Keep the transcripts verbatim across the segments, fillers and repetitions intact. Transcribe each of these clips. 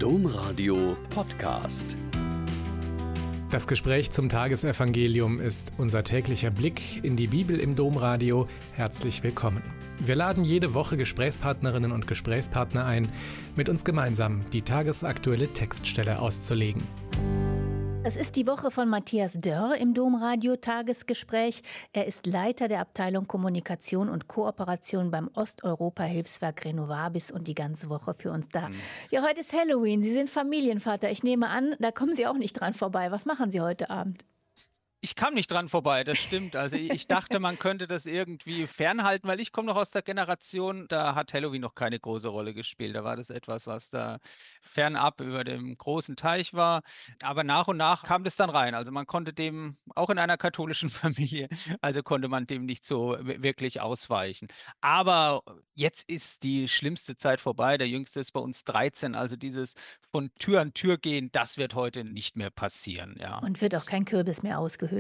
Domradio Podcast. Das Gespräch zum Tagesevangelium ist unser täglicher Blick in die Bibel im Domradio. Herzlich willkommen. Wir laden jede Woche Gesprächspartnerinnen und Gesprächspartner ein, mit uns gemeinsam die tagesaktuelle Textstelle auszulegen. Es ist die Woche von Matthias Dörr im Domradio Tagesgespräch. Er ist Leiter der Abteilung Kommunikation und Kooperation beim Osteuropa-Hilfswerk Renovabis und die ganze Woche für uns da. Ja, heute ist Halloween. Sie sind Familienvater. Ich nehme an, da kommen Sie auch nicht dran vorbei. Was machen Sie heute Abend? Ich kam nicht dran vorbei, das stimmt. Also ich dachte, man könnte das irgendwie fernhalten, weil ich komme noch aus der Generation, da hat Halloween noch keine große Rolle gespielt. Da war das etwas, was da fernab über dem großen Teich war. Aber nach und nach kam das dann rein. Also man konnte dem, auch in einer katholischen Familie, also konnte man dem nicht so wirklich ausweichen. Aber jetzt ist die schlimmste Zeit vorbei. Der Jüngste ist bei uns dreizehn. Also dieses von Tür an Tür gehen, das wird heute nicht mehr passieren. Ja. Und wird auch kein Kürbis mehr ausgehöhlt.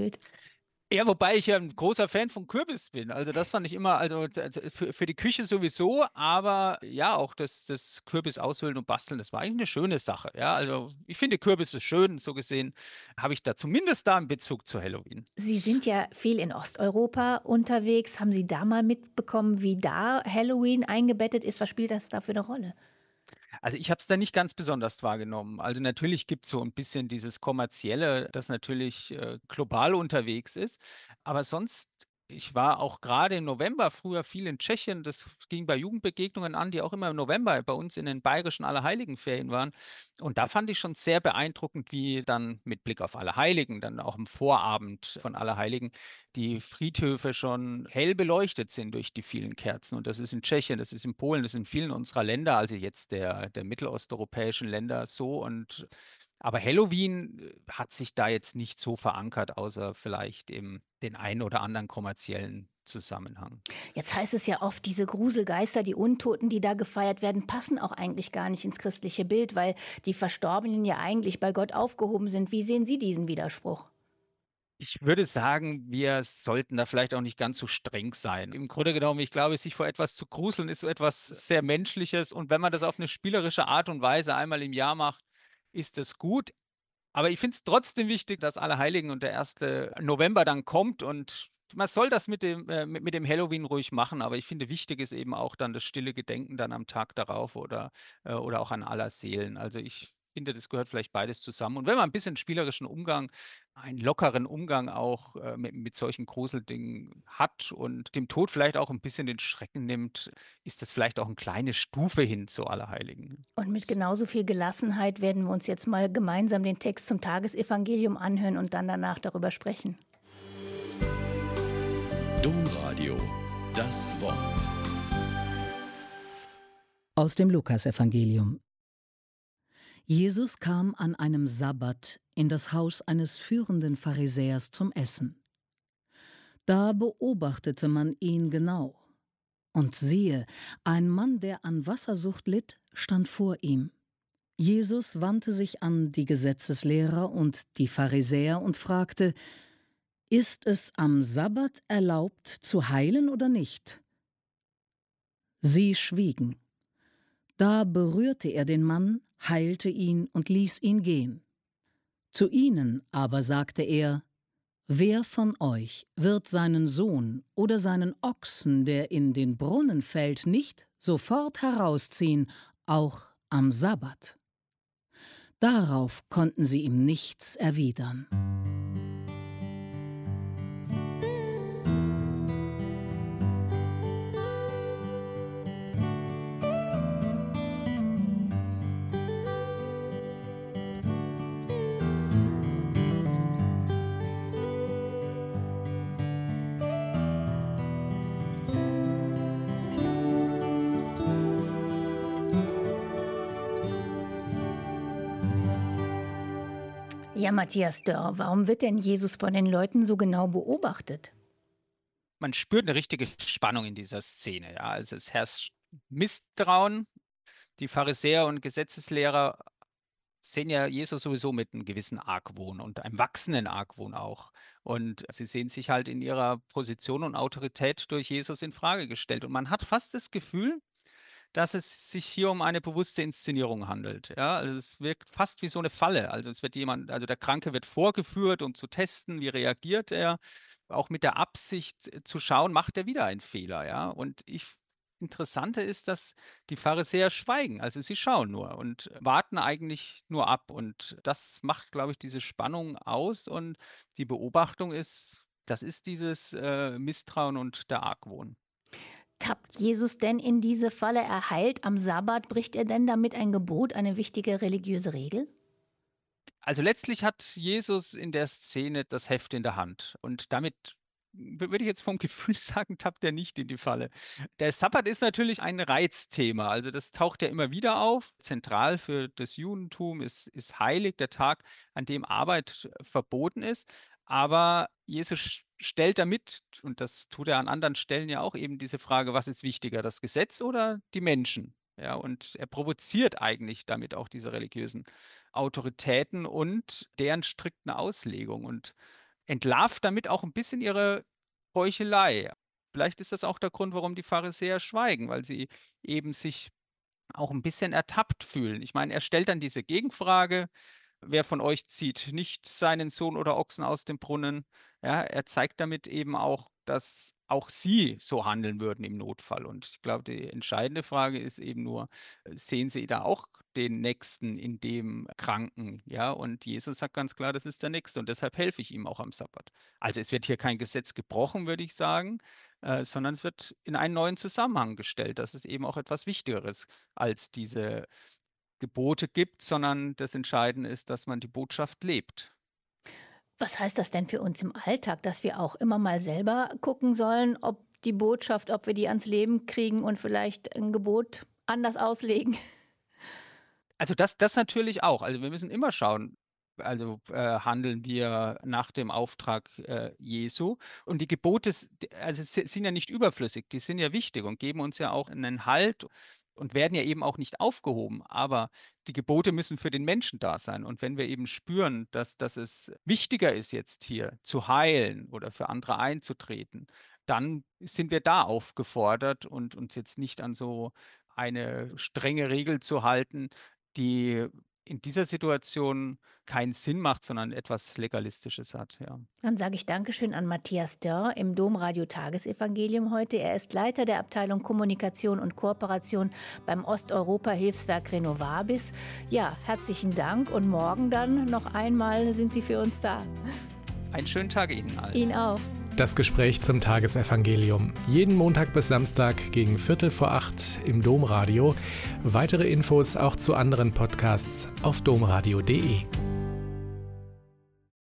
Ja, wobei ich ja ein großer Fan von Kürbis bin. Also das fand ich immer, also für, für die Küche sowieso, aber ja, auch das, das Kürbis aushöhlen und basteln, das war eigentlich eine schöne Sache. Ja, also ich finde Kürbisse schön, so gesehen habe ich da zumindest da einen Bezug zu Halloween. Sie sind ja viel in Osteuropa unterwegs. Haben Sie da mal mitbekommen, wie da Halloween eingebettet ist? Was spielt das da für eine Rolle? Also ich habe es da nicht ganz besonders wahrgenommen. Also natürlich gibt es so ein bisschen dieses Kommerzielle, das natürlich äh, global unterwegs ist. Aber sonst, ich war auch gerade im November früher viel in Tschechien. Das ging bei Jugendbegegnungen an, die auch immer im November bei uns in den bayerischen Allerheiligenferien waren. Und da fand ich schon sehr beeindruckend, wie dann mit Blick auf Allerheiligen, dann auch im Vorabend von Allerheiligen, die Friedhöfe schon hell beleuchtet sind durch die vielen Kerzen. Und das ist in Tschechien, das ist in Polen, das ist in vielen unserer Länder, also jetzt der, der mittelosteuropäischen Länder so. Und aber Halloween äh, hat sich da jetzt nicht so verankert, außer vielleicht im den einen oder anderen kommerziellen Zusammenhang. Jetzt heißt es ja oft, diese Gruselgeister, die Untoten, die da gefeiert werden, passen auch eigentlich gar nicht ins christliche Bild, weil die Verstorbenen ja eigentlich bei Gott aufgehoben sind. Wie sehen Sie diesen Widerspruch? Ich würde sagen, wir sollten da vielleicht auch nicht ganz so streng sein. Im Grunde genommen, ich glaube, sich vor etwas zu gruseln, ist so etwas sehr Menschliches. Und wenn man das auf eine spielerische Art und Weise einmal im Jahr macht, ist das gut. Aber ich finde es trotzdem wichtig, dass Allerheiligen und der erste November dann kommt. Und man soll das mit dem, äh, mit, mit dem Halloween ruhig machen. Aber ich finde, wichtig ist eben auch dann das stille Gedenken dann am Tag darauf oder, äh, oder auch an Allerseelen. Also ich finde, das gehört vielleicht beides zusammen. Und wenn man ein bisschen spielerischen Umgang, einen lockeren Umgang auch äh, mit, mit solchen Gruseldingen hat und dem Tod vielleicht auch ein bisschen den Schrecken nimmt, ist das vielleicht auch eine kleine Stufe hin zu Allerheiligen. Und mit genauso viel Gelassenheit werden wir uns jetzt mal gemeinsam den Text zum Tagesevangelium anhören und dann danach darüber sprechen. Domradio, das Wort. Aus dem Lukasevangelium. Jesus kam an einem Sabbat in das Haus eines führenden Pharisäers zum Essen. Da beobachtete man ihn genau. Und siehe, ein Mann, der an Wassersucht litt, stand vor ihm. Jesus wandte sich an die Gesetzeslehrer und die Pharisäer und fragte: Ist es am Sabbat erlaubt, zu heilen oder nicht? Sie schwiegen. Da berührte er den Mann, heilte ihn und ließ ihn gehen. Zu ihnen aber sagte er: Wer von euch wird seinen Sohn oder seinen Ochsen, der in den Brunnen fällt, nicht sofort herausziehen, auch am Sabbat? Darauf konnten sie ihm nichts erwidern. Ja, Matthias Dörr, warum wird denn Jesus von den Leuten so genau beobachtet? Man spürt eine richtige Spannung in dieser Szene. Ja. Also es herrscht Misstrauen. Die Pharisäer und Gesetzeslehrer sehen ja Jesus sowieso mit einem gewissen Argwohn und einem wachsenden Argwohn auch. Und sie sehen sich halt in ihrer Position und Autorität durch Jesus in Frage gestellt. Und man hat fast das Gefühl, dass es sich hier um eine bewusste Inszenierung handelt. Ja, also es wirkt fast wie so eine Falle. Also es wird jemand, also der Kranke wird vorgeführt, um zu testen, wie reagiert er, auch mit der Absicht äh, zu schauen, macht er wieder einen Fehler. Ja, und ich Interessante ist, dass die Pharisäer schweigen, also sie schauen nur und warten eigentlich nur ab. Und das macht, glaube ich, diese Spannung aus. Und die Beobachtung ist, das ist dieses äh, Misstrauen und der Argwohn. Tappt Jesus denn in diese Falle? Er heilt am Sabbat. Bricht er denn damit ein Gebot, eine wichtige religiöse Regel? Also letztlich hat Jesus in der Szene das Heft in der Hand und damit w würde ich jetzt vom Gefühl sagen, tappt er nicht in die Falle. Der Sabbat ist natürlich ein Reizthema, also das taucht ja immer wieder auf. Zentral für das Judentum ist ist heilig, der Tag, an dem Arbeit äh, verboten ist. Aber Jesus sch stellt damit, und das tut er an anderen Stellen ja auch, eben diese Frage: „Was ist wichtiger, das Gesetz oder die Menschen?“ Ja, und er provoziert eigentlich damit auch diese religiösen Autoritäten und deren strikten Auslegung und entlarvt damit auch ein bisschen ihre Heuchelei. Vielleicht ist das auch der Grund, warum die Pharisäer schweigen, weil sie eben sich auch ein bisschen ertappt fühlen. Ich meine, er stellt dann diese Gegenfrage: „Wer von euch zieht nicht seinen Sohn oder Ochsen aus dem Brunnen?“ Ja, er zeigt damit eben auch, dass auch sie so handeln würden im Notfall. Und ich glaube, die entscheidende Frage ist eben nur, äh, sehen sie da auch den Nächsten in dem Kranken? Ja, und Jesus sagt ganz klar, das ist der Nächste und deshalb helfe ich ihm auch am Sabbat. Also, es wird hier kein Gesetz gebrochen, würde ich sagen, äh, sondern es wird in einen neuen Zusammenhang gestellt, dass es eben auch etwas Wichtigeres als diese Gebote gibt, sondern das Entscheidende ist, dass man die Botschaft lebt. Was heißt das denn für uns im Alltag, dass wir auch immer mal selber gucken sollen, ob die Botschaft, ob wir die ans Leben kriegen und vielleicht ein Gebot anders auslegen? Also das das natürlich auch. Also, wir müssen immer schauen, also, äh, handeln wir nach dem Auftrag, äh, Jesu? Und die Gebote s d also, si sind ja nicht überflüssig, die sind ja wichtig und geben uns ja auch einen Halt und werden ja eben auch nicht aufgehoben. Aber die Gebote müssen für den Menschen da sein. Und wenn wir eben spüren, dass dass es wichtiger ist, jetzt hier zu heilen oder für andere einzutreten, dann sind wir da aufgefordert und uns jetzt nicht an so eine strenge Regel zu halten, die in dieser Situation keinen Sinn macht, sondern etwas Legalistisches hat, ja. Dann sage ich Dankeschön an Matthias Dörr im Domradio Tagesevangelium heute. Er ist Leiter der Abteilung Kommunikation und Kooperation beim Osteuropa-Hilfswerk Renovabis. Ja, herzlichen Dank und morgen dann noch einmal sind Sie für uns da. Einen schönen Tag Ihnen allen. Ihnen auch. Das Gespräch zum Tagesevangelium. Jeden Montag bis Samstag gegen Viertel vor acht im Domradio. Weitere Infos auch zu anderen Podcasts auf domradio punkt de.